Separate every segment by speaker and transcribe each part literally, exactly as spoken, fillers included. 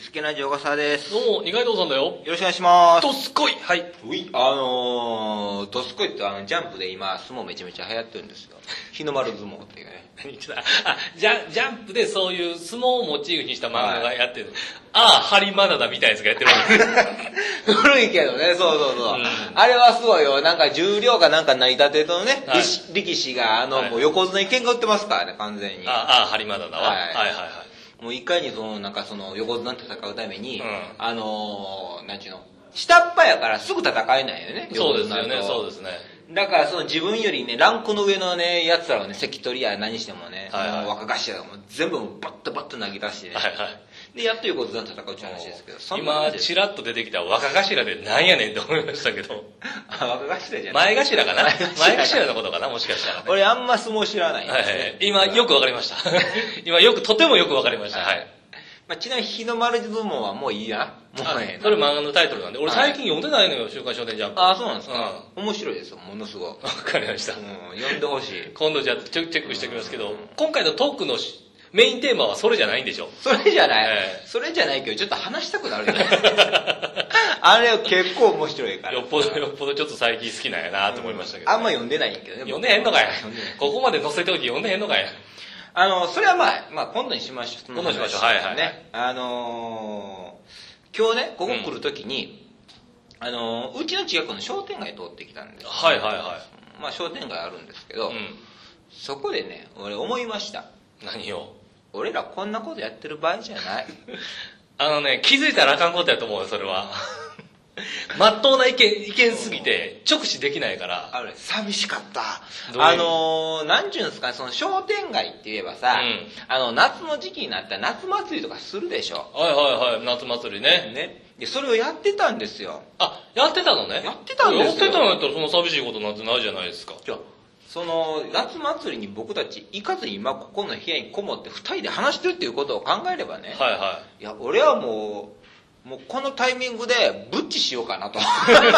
Speaker 1: すけなじ小笠です。
Speaker 2: どうも、二階堂さんだよ。
Speaker 1: よろしくお願いします。
Speaker 2: どすこい。はい。
Speaker 1: うい、あのー、どすこいってあの、ジャンプで今、相撲めちゃめちゃ流行ってるんですよ。日の丸相撲っていうね。
Speaker 2: 何言ってたあ、ジャン、ジャンプでそういう相撲をモチーフにした漫画がやってる。はい、ああ、ハリマナダみたいなやつがやってるわけ
Speaker 1: 古いけどね、そうそうそう。うん、あれはすごいよ。なんか重量かなんか成り立てとね、はい、力士が、あの、はい、もう横綱に喧嘩売ってますからね、完全に。
Speaker 2: ああ、ハリマナダは、はい、はいはいはい。
Speaker 1: もういかにその、なんかその、横綱と戦うために、うん、あのー、なんちゅうの、下っ端やからすぐ戦えないよね。
Speaker 2: そうですよね、そうですね。
Speaker 1: だからその自分よりね、ランクの上のね、奴らをね、関取や何してもね、
Speaker 2: はいはい、
Speaker 1: もう若頭がもう全部バッとバッと投げ出してね。
Speaker 2: はいはい。
Speaker 1: で、やっと横綱と戦うって話ですけど、
Speaker 2: 今、チラッと出てきた若頭でなんやねんって思いましたけど。
Speaker 1: あ、若頭じゃない。
Speaker 2: 前頭かな前頭のことかなもしかしたら、ね。
Speaker 1: 俺あんま相撲知らないんですね。
Speaker 2: はいはい。今、よくわかりました。今、よく、とてもよくわかりました。はい。
Speaker 1: まあ、ちなみに日の丸相撲はもういいやな。もうね。
Speaker 2: それ漫画のタイトルなんで。俺最近読んでないのよ、週刊少年ジャンプ。
Speaker 1: ああ、そうなんですか。うん、面白いですよ、ものすごい。わ
Speaker 2: かりました。
Speaker 1: うん、読んでほしい。
Speaker 2: 今度じゃあチェックしておきますけど、今回のトークのメインテーマはそれじゃないんでしょ？
Speaker 1: それじゃない、えー、それじゃないけど、ちょっと話したくなるじゃないあれ結構面白いから。
Speaker 2: よっぽど、よっぽどちょっと最近好きなんやなと思いましたけど、
Speaker 1: ねうん。あんま読んでないんやけどね。
Speaker 2: 読んでへんのかい。ここまで載せておき読んでへんのかい。
Speaker 1: あの、それはまあ、まあ今度にしましょう。
Speaker 2: 今度にしましょう。はいはい、
Speaker 1: ね。あのー、今日ね、ここ来るときに、うん、あのー、うちの近くの商店街通ってきたんです、ね。
Speaker 2: はいはいはい。
Speaker 1: まあ商店街あるんですけど、
Speaker 2: うん、
Speaker 1: そこでね、俺思いました。
Speaker 2: 何を？
Speaker 1: 俺らこんなことやってる場合じゃない。
Speaker 2: あのね、気づいたらあかんことやと思うよ、それは。まっとうな意見、意見すぎて、直視できないから。
Speaker 1: あれ、寂しかった。あのー、なんちゅうんですかね、その商店街って言えばさ、うん、あの、夏の時期になったら夏祭りとかするでしょ。
Speaker 2: はいはいはい、夏祭りね。
Speaker 1: ね。で、それをやってたんですよ。
Speaker 2: あ、やってたのね。
Speaker 1: やってたんですよ。
Speaker 2: やってたのやったらその寂しいことなんてないじゃないですか。
Speaker 1: じゃあその夏祭りに僕たち行かずに今ここの部屋にこもって二人で話してるっていうことを考えればね、
Speaker 2: はいはい、
Speaker 1: いや俺はもうもうこのタイミングでブッチしようかなと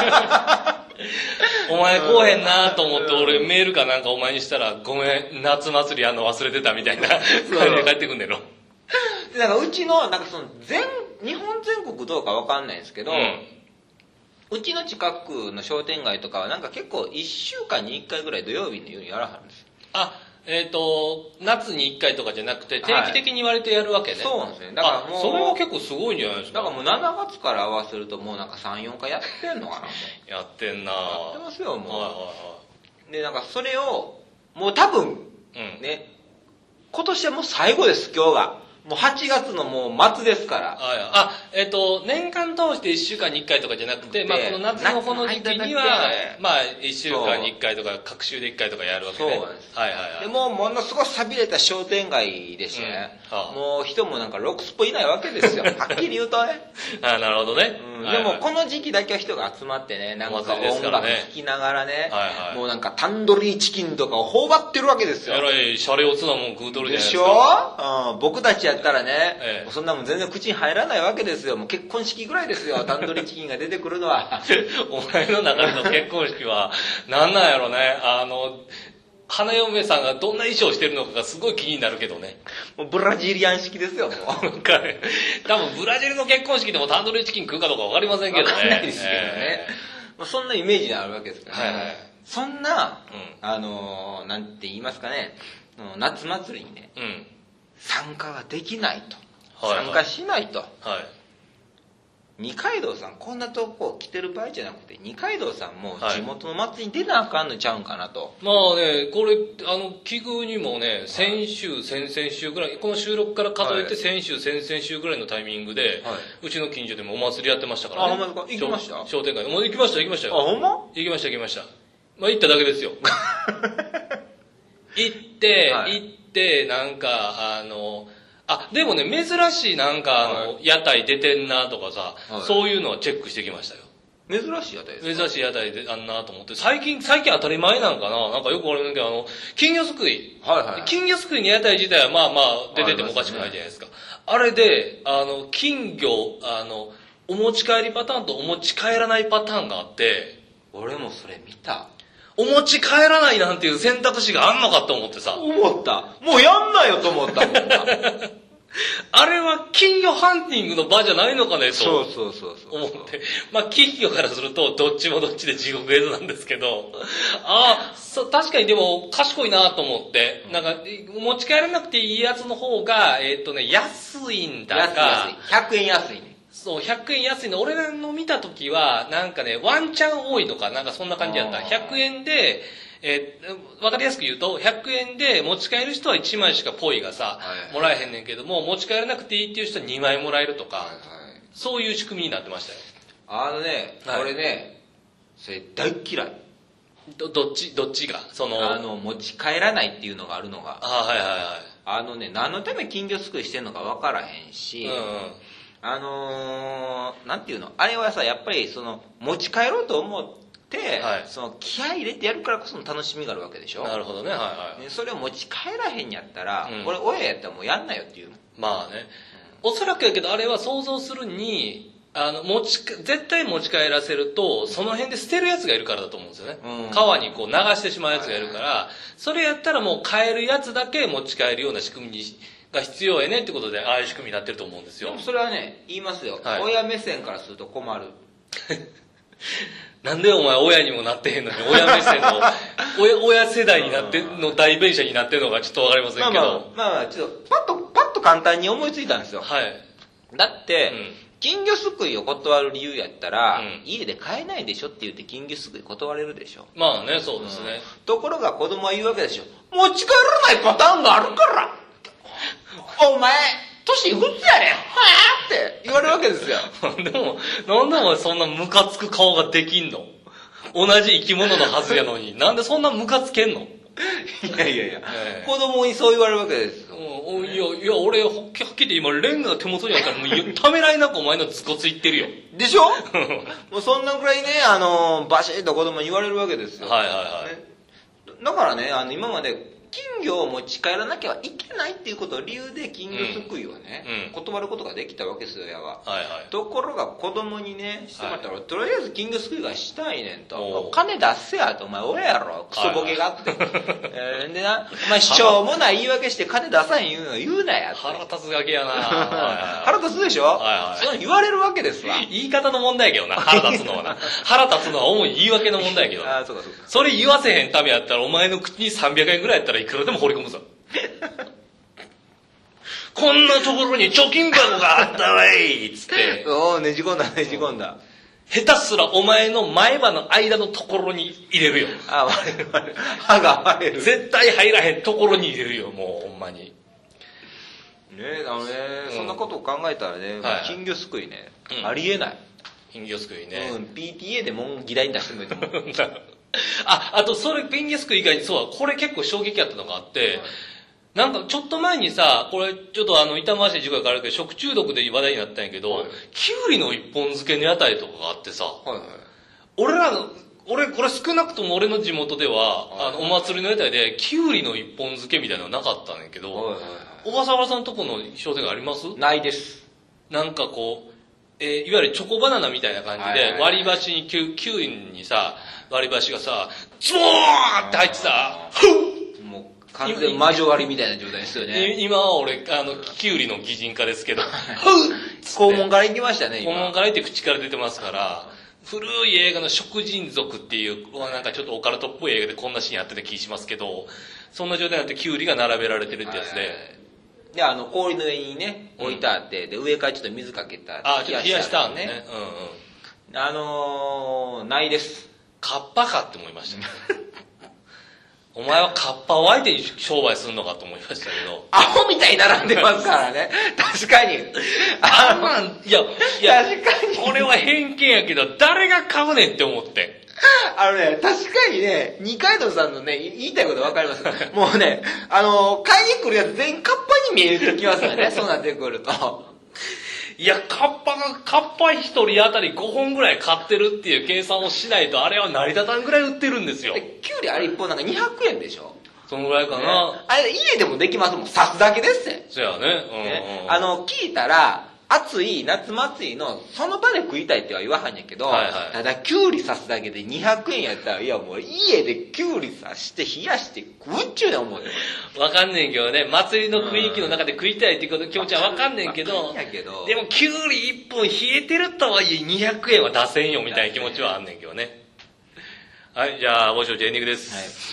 Speaker 2: お前来おへんなと思って俺メールかなんかお前にしたらごめん夏祭りやんの忘れてたみたいな感じで帰ってくんねんの。
Speaker 1: でなんかうちのなんかその全日本全国どうかわかんないんですけど、うんうちの近くの商店街とかはなんか結構いっしゅうかんにいっかいぐらい土曜日のようにやらはるんですよ。
Speaker 2: あ、えっ、ー、と、夏にいっかいとかじゃなくて定期的に割とやるわけね。はい、
Speaker 1: そうなんですね。だからもう。
Speaker 2: それは結構すごいんじゃないですか。
Speaker 1: だからもうしちがつから合わせるともうなんかさん、よんかいやってんのかな。
Speaker 2: やってんな
Speaker 1: やってますよ、もう。
Speaker 2: はいはいはい。
Speaker 1: で、なんかそれを、もう多分、うん、ね、今年はもう最後です、今日が。もうはちがつのもう末ですから。
Speaker 2: あ、えっ、ー、と、年間通していっしゅうかんにいっかいとかじゃなくて、まあこの夏のこの時期には、まあいっしゅうかんにいっかいとか、隔週でいっかいとかやるわけね。
Speaker 1: そうなんです。
Speaker 2: はいはいはい。
Speaker 1: でもうものすごい寂れた商店街でしてね、うんはあ、もう人もなんかろくスポいないわけですよ。はっきり言うとね。
Speaker 2: あなるほどね。
Speaker 1: うんはいはい、でもこの時期だけは人が集まってね、なんか音楽聴きながらね、はいはい、もうなんかタンドリーチキンとかを頬張ってるわけですよ。
Speaker 2: えらいシャレオツなもん食うとるじゃないですか。
Speaker 1: でしょ、うん、僕たちやったらね、ええそんなもん全然口に入らないわけですよ。もう結婚式ぐらいですよ。タンドリーチキンが出てくるのは。
Speaker 2: お前の中での結婚式は何なんやろね。あの、花嫁さんがどんな衣装してるのかがすごい気になるけどね。
Speaker 1: もうブラジリアン式ですよ、もう。
Speaker 2: 多分ブラジルの結婚式でもタンドリーチキン食うかどうかわかりませんけどね。わかん
Speaker 1: ないですけどね。えー、まあ、そんなイメージがあるわけですから、ね。
Speaker 2: はいはい、
Speaker 1: そんな、うん、あのー、なんて言いますかね、夏祭りにね、うん、参加ができないと。
Speaker 2: はいはい、
Speaker 1: 参加しないと、
Speaker 2: はい、
Speaker 1: 二階堂さんこんなとこ来てる場合じゃなくて二階堂さんも地元の祭りに出なあかんのちゃうんかなと、はい、
Speaker 2: まあねこれあの奇遇にもね先週先々週ぐらいこの収録から数えて先週先々週ぐらいのタイミングで、はい、うちの近所でもお祭りやってましたからね。
Speaker 1: あほんまですか。行きました。
Speaker 2: 商店街もう行きました行きましたよ。
Speaker 1: あほんま
Speaker 2: 行きました行きました。まあ行っただけですよ。行って、はい、行ってなんかあのあ、でもね、珍しいなんか、あの、はい、屋台出てんなとかさ、はい、そういうのはチェックしてきましたよ。
Speaker 1: 珍しい屋台ですか？
Speaker 2: 珍しい屋台であんなと思って、最近、最近当たり前なんかななんかよくあれだけど、あの、金魚すくい。
Speaker 1: はいはい。
Speaker 2: 金魚すくいの屋台自体はまあまあ出ててもおかしくないじゃないですか。あれで、あの、金魚、あの、お持ち帰りパターンとお持ち帰らないパターンがあって、
Speaker 1: 俺もそれ見た。
Speaker 2: お持ち帰らないなんていう選択肢があんのかと思ってさ。
Speaker 1: 思った。もうやんないよと思ったもんな。
Speaker 2: あれは金魚ハンティングの場じゃないのかねと。
Speaker 1: そうそうそうそう。
Speaker 2: 思って。まあ、金魚からすると、どっちもどっちで地獄絵図なんですけど、ああ、そう、確かにでも、賢いなと思って、なんか、持ち帰らなくていいやつの方が、えっとね、安いんだか。
Speaker 1: 安い、安い。ひゃくえん安いね。
Speaker 2: そう、ひゃくえん安いの。俺らの見たときは、なんかね、ワンチャン多いのか、なんかそんな感じだった。ひゃくえんで、えー、わかりやすく言うと、ひゃくえんで持ち帰る人はいちまいしかポイがさ、はいはい、もらえへんねんけども、持ち帰らなくていいっていう人はにまいもらえるとか、はいはい、そういう仕組みになってましたよ。
Speaker 1: あのね、はい、俺ね、それ大嫌い。
Speaker 2: ど、どっち、どっちがその、
Speaker 1: あの、持ち帰らないっていうのがあるのが。
Speaker 2: あ、はいはいはい。
Speaker 1: あのね、何のため金魚すくいしてんのかわからへんし、うんうん、あのー、なんていうの、あれはさ、やっぱりその、持ち帰ろうと思って、はい、その気合い入れてやるからこその楽しみがあるわけでしょ。
Speaker 2: なるほどね、はいはい。
Speaker 1: それを持ち帰らへんやったら、うん、俺親やったらもうやんなよっていうの。
Speaker 2: まあね、うん、おそらくやけどあれは想像するに、あの、持ち、絶対持ち帰らせると、その辺で捨てるやつがいるからだと思うんですよね。うん、川にこう流してしまうやつがいるから、それやったらもう買えるやつだけ持ち帰るような仕組みにが必要やねってことで、ああいう仕組みになってると思うんですよ。
Speaker 1: でもそれはね、言いますよ。はい、親目線からすると困る。
Speaker 2: なんでお前親にもなってへんのに、親目線の、親、親世代になって、の代弁者になってるのがちょっとわかりませんけど。まあまあ、
Speaker 1: まあまあ、ちょっと、パッと、パッと簡単に思いついたんですよ。
Speaker 2: はい。
Speaker 1: だって、うん、金魚すくいを断る理由やったら、うん、家で買えないでしょって言って金魚すくい断れるでしょ。
Speaker 2: まあね、そうですね。
Speaker 1: うん、ところが子供は言うわけでしょ。持ち帰らないパターンがあるから。お前、年いくつやねんはぁって言われるわけですよ。
Speaker 2: でも、なんでお前そんなムカつく顔ができんの？同じ生き物のはずやのに、なんでそんなムカつけんの？い
Speaker 1: やいやいや、えー、子供にそう言われるわけですよ。
Speaker 2: うん、いや、いや、俺、はっきり言って今、レンガが手元にあったら、もう、ためらいなくお前のズコついってるよ。
Speaker 1: でしょもうそんなぐらいね、あの、バシッと子供に言われるわけですよ。
Speaker 2: はいはいはい。
Speaker 1: だからね、あの、今まで、金魚を持ち帰らなきゃいけないっていうことを理由で金魚すくいをね、うん、断ることができたわけですよ、親は。
Speaker 2: はいはい、
Speaker 1: ところが子供にね、してもらったら、はい、とりあえず金魚すくいがしたいねんと。金出せやと、お前親やろ、クソボケがあって。はいはいえー、でな、お前しょうもない言い訳して金出さへん言うの言うなやって。
Speaker 2: 腹立つがけやな
Speaker 1: 腹立つでしょ、はいはい、そう言われるわけですわ。
Speaker 2: 言い方の問題やけどな、腹立つのはな。腹立つのは主に言い訳の問題やけどな。あ、そうかそうか。それ言わせへんためやったら、お前の口にさんびゃくえんぐらいやったらいくらでも放り込むぞ。こんなところに貯金箱があったわいつって。
Speaker 1: おおねじ込んだねじ込んだ。
Speaker 2: 下手すらお前の前歯の間のところに入れるよ。
Speaker 1: あ、割れる割れる。歯が割れる。
Speaker 2: 絶対入らへんところに入れるよ、もうほんまに。ね
Speaker 1: え、あのね、うん、そんなことを考えたらね、はい、金魚すくいね、うん、ありえない。
Speaker 2: 金魚すくいね。
Speaker 1: うん、ピーティーエー でも議題に出してもいいと思う。
Speaker 2: あ、あとそれ金魚すくい以外に、そうだ、これ結構衝撃やったのがあって、はい、なんかちょっと前にさ、これちょっとあの痛ましい事故やからあるけど、食中毒で話題になったんやけど、はい、キュウリの一本漬けの屋台とかがあってさ、はいはい、俺らの、俺、これ少なくとも俺の地元では、はいはい、あの、お祭りの屋台で、キュウリの一本漬けみたいなのなかったんやけど、はいはいはい、小笠原さんのとこの商店街あります？
Speaker 1: ないです。
Speaker 2: なんかこう、えー、いわゆるチョコバナナみたいな感じで、割り箸にキュ、キウイにさ、割り箸がさ、ズボーって入ってさ、ふっ
Speaker 1: もう完全に魔女割りみたいな状態ですよね。
Speaker 2: 今は俺、あの、キュウリの擬人化ですけど、ふっ
Speaker 1: 肛門から行きましたね、
Speaker 2: 今。肛門から行って口から出てますから、古い映画の食人族っていう、なんかちょっとオカルトっぽい映画でこんなシーンあってた気しますけど、そんな状態になってキュウリが並べられてるってやつで、
Speaker 1: で、あの、氷の上にね、置いてあって、うん、で、上からちょっと水かけた。
Speaker 2: あ、ちょっと冷やしたんね。
Speaker 1: うんうん。あのー、ないです。
Speaker 2: カッパかって思いました、ね。お前はカッパを相手に商売するのかと思いましたけど。
Speaker 1: アホみたいに並んでますからね。確かに。
Speaker 2: あんなん、いや、いや、確かに。これは偏見やけど、誰が買うねんって思って。
Speaker 1: あのね、確かにね、二階堂さんのね、言いたいことわかります。もうね、あの、買いに来るやつ全員カッパに見えてきますよね、そうなってくると。
Speaker 2: いや、カッパが、カッパ一人当たりごほんぐらい買ってるっていう計算をしないと、あれは成り立たんぐらい売ってるんですよ。
Speaker 1: キュウリあれ一本なんかにひゃくえんでしょ？
Speaker 2: そのぐらいかな。
Speaker 1: ね、あれ家でもできますもん、刺すだけですって。
Speaker 2: そうやね。うんうん、
Speaker 1: ね、あの、聞いたら、 暑い夏祭りのその場で食いたいっては言わはんやけど、
Speaker 2: はいはい
Speaker 1: ただきゅうり刺すだけでにひゃくえんやったら、いやもう家できゅうり刺して冷やして食うっちゅうねん思うよ。
Speaker 2: わかんねんけどね、祭りの雰囲気の中で食いたいっていう気持ちはわかんねんけど、
Speaker 1: やけど
Speaker 2: でもきゅうりいっぽん冷えてるとはいえにひゃくえんは出せんよみたいな気持ちはあんねんけどね。はい、じゃあ、もしもしエンディングです。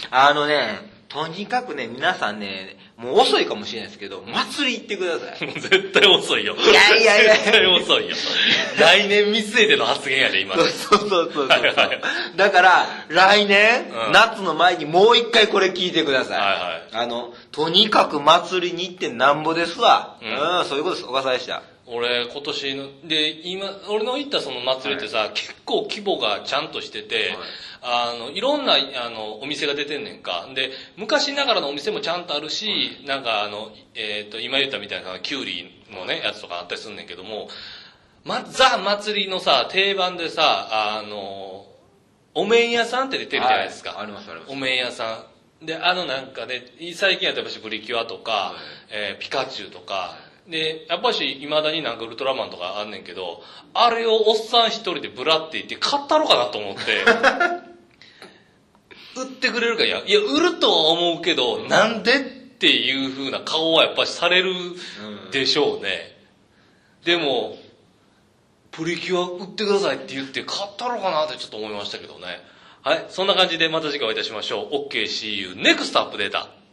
Speaker 1: はい、あのね、とにかくね、皆さんね、もう遅いかもしれないですけど、祭り行ってください。
Speaker 2: もう絶対遅いよ。
Speaker 1: いやいやいや。
Speaker 2: 絶対遅いよ。来年見据えての発言やで、今。
Speaker 1: そうそうそうそう。だから、来年、うん、夏の前にもう一回これ聞いてください。はいはい。あの、とにかく祭りに行ってなんぼですわ。うん、うん、そういうことです。おかさでした。
Speaker 2: 俺、今年の、で、今、俺の行ったその祭りってさ、はい、結構規模がちゃんとしてて、はい、あの、いろんな、あの、お店が出てんねんか。で、昔ながらのお店もちゃんとあるし、はい、なんかあの、えっ、ー、と、今言ったみたいな、キュウリのね、やつとかあったりすんねんけども、ま、ザ祭りのさ、定番でさ、あの、お面屋さんって出てるじゃないですか。はい、
Speaker 1: ありますあります。
Speaker 2: お面屋さん。で、あのなんかね、最近やったらやっぱしプリキュアとか、はい、えー、ピカチュウとか、はいで、やっぱし、未だになんかウルトラマンとかあんねんけど、あれをおっさん一人でブラって言って買ったろかなと思って、売ってくれるかいや、いや、売るとは思うけど、うん、なんでっていう風な顔はやっぱしされるでしょうね。うん、でも、プリキュア売ってくださいって言って買ったろかなってちょっと思いましたけどね。はい、そんな感じでまた次回お会いいたしましょう。オーケーシーユーネクストアップデータ。